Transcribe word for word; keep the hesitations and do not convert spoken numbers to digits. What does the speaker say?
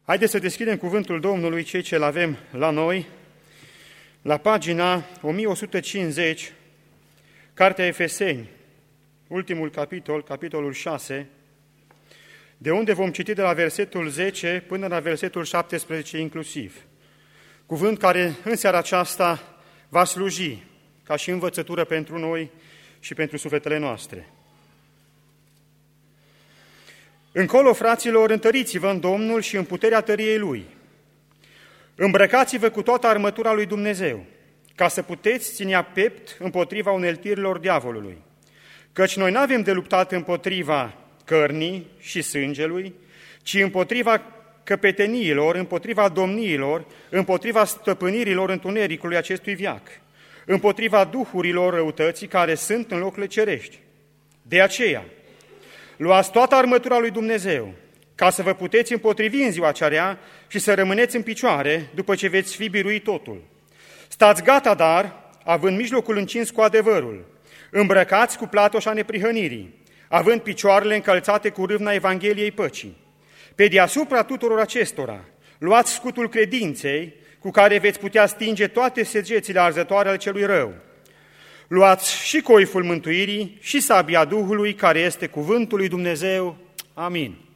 Haideți să deschidem cuvântul Domnului, cei ce-l avem la noi, la pagina o mie o sută cincizeci, Cartea Efeseni, ultimul capitol, capitolul șase, de unde vom citi de la versetul zece până la versetul șaptesprezece inclusiv. Cuvânt care în seara aceasta va sluji ca și învățătură pentru noi și pentru sufletele noastre. Încolo, fraților, întăriți-vă în Domnul și în puterea tăriei Lui. Îmbrăcați-vă cu toată armătura lui Dumnezeu, ca să puteți ținea piept împotriva uneltirilor diavolului. Căci noi n-avem de luptat împotriva cărnii și sângelui, ci împotriva căpeteniilor, împotriva domniilor, împotriva stăpânirilor întunericului acestui veac, împotriva duhurilor răutății care sunt în locurile cerești. De aceea, luați toată armătura lui Dumnezeu, ca să vă puteți împotrivi în ziua cea rea și să rămâneți în picioare după ce veți fi biruit totul. Stați gata, dar, având mijlocul încins cu adevărul, îmbrăcați cu platoșa neprihănirii, având picioarele încălțate cu râvna Evangheliei păcii. Pe deasupra tuturor acestora, luați scutul credinței, cu care veți putea stinge toate segețile arzătoare ale celui rău. Luați și coiful mântuirii și sabia Duhului, care este cuvântul lui Dumnezeu. Amin.